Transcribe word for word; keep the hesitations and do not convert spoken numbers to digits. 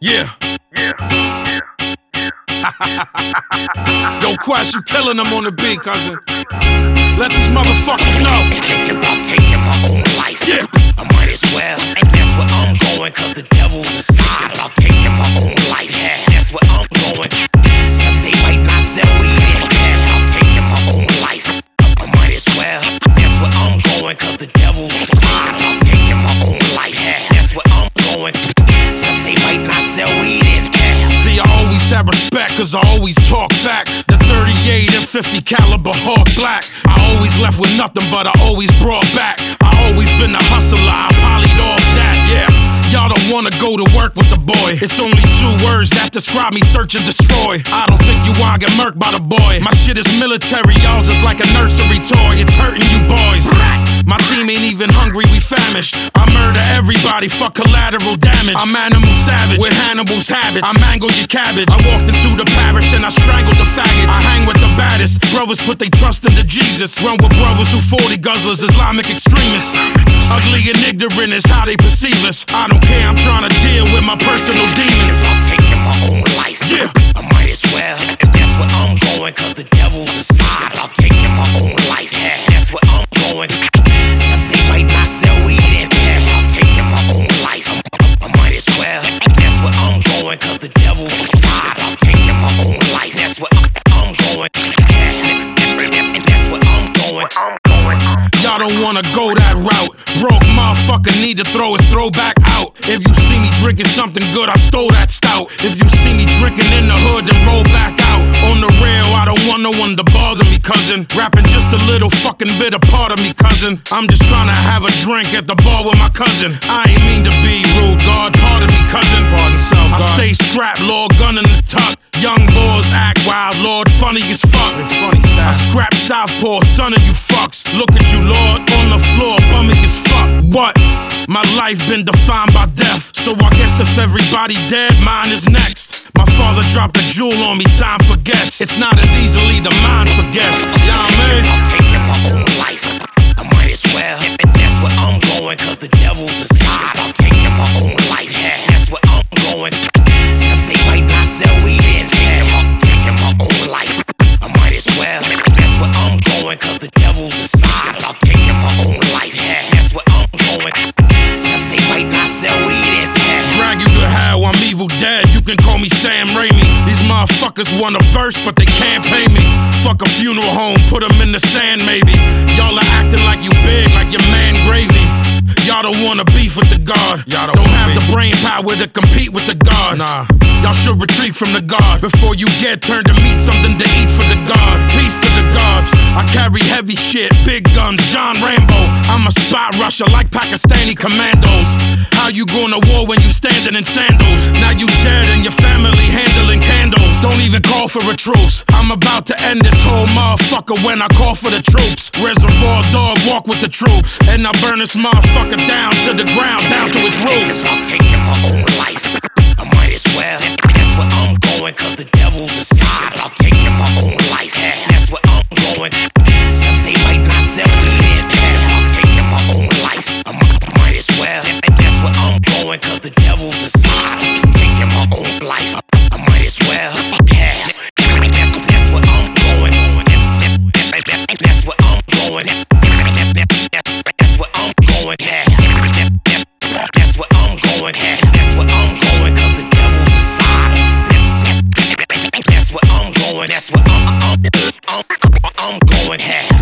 Yeah. Yeah. Yeah. Yo, Quest, you killing them on the beat, cousin. Let these motherfuckers know. Thinking about taking my own life. Yeah. I might as well. And that's where I'm going, cause the devil's inside. About taking my own life. Yeah, that's where I'm going. Some they might not sell weed in. Yeah, I'm taking my own life. I might as well. That's where I'm going, cause the devil's inside. About taking my own life. Yeah, that's where I'm going. Some they might not sell weed in. See, I always have respect, cause I always talk facts. The thirty-eight and fifty caliber Hawk Black. I always left with nothing, but I always brought back. I always been a hustler, I polyed off that, yeah. Y'all don't wanna go to work with the boy. It's only two words that describe me: search and destroy. I don't think you wanna get murked by the boy. My shit is military, y'all's is like a nursery toy. It's hurting you boys. My team ain't even hungry, we famished. I murder everybody, fuck collateral damage. I'm animal savage, with Hannibal's habits. I mangle your cabbage. I walked into the parish and I strangled the faggots. I hang with the baddest. Brothers put they trust into Jesus. Run with brothers who forty guzzlers, Islamic extremists. Ugly and ignorant is how they perceive us. I don't care, I'm trying to deal with my personal demons. I'm taking my own life. Yeah. I might as well. And that's where I'm going, cause the devil's inside. I'm taking my own life. Yeah, that's where I'm going. Some they might not sell weed in. Yeah, I'm taking my own life. I might as well. And that's where I'm going, cause the devil's inside. I'm taking my own life. That's where I'm, I'm going. Yeah, and that's where I'm going. Y'all don't wanna go that route. Broke motherfucker need to throw his throwback out. If you see me drinking something good, I stole that stout. If you see me drinking in the hood, then roll back out. On the rail, I don't want no one to bother me, cousin. Rapping just a little fucking bit of part of me, cousin. I'm just trying to have a drink at the bar with my cousin. I ain't mean to be rude, God, pardon me, cousin. Pardon self, I stay strapped, Lord, gun in the tuck. Young boys act wild, Lord, funny as fuck. Funny I scrap Southpaw, son of you fucks. Look at you, Lord, on the floor, bumming as fuck. What? My life been defined by death, so I guess if everybody dead, mine is next. My father dropped a jewel on me, time forgets. It's not as easily the mind forgets. You know what I mean? I'm taking my own life. I might as well. And that's where I'm going, cause the devil's inside. I'm taking my own life. Yeah, that's where I'm going. Some they might not sell weed in. Yeah, I'm taking my own life. I might as well. And that's where I'm going, cause the devil's inside. I'm taking my own life. Yeah, that's where I'm going. Some they might not sell weed in. Yeah. Drag you to hell, I'm evil dead. You can call me Sam Raimi. These motherfuckers want a verse, but they can't pay me. Fuck a funeral home, put them in the sand maybe. Y'all are acting like you big, like your man Gravy. Y'all don't wanna beef with the God. Y'all don't, don't have the brain power to compete with the God. Nah, y'all should retreat from the God before you get turned to meat, something to eat for the God. Peace to the gods. I carry heavy shit, big guns, John Rambo. I'm a spot rusher like Pakistani commandos. How you going to war when you standing in sandals? Now you dead and your family handling candles. Don't even call for a truce. I'm about to end this whole motherfucker when I call for the troops. Reservoir dog, walk with the troops. And I burn this motherfucker down to the ground, down to its roots. I'm taking my own life. I might as well. That's where I'm going, cause the devil's inside. I'm taking my own life. Yeah, that's where I'm going. Some they might not sell me in. Yeah, I'm taking my own life. I might, I might as well. That's where I'm going, cause the devil's inside. I'm taking my own life. I might as well. Yeah, that's where I'm going. That's where I'm going. That's where I'm going. Yeah. That's where I'm going, yeah. That's where I'm going, cause the devil's inside. That's where I'm going, that's where I'm, I'm, I'm, I'm going, yeah.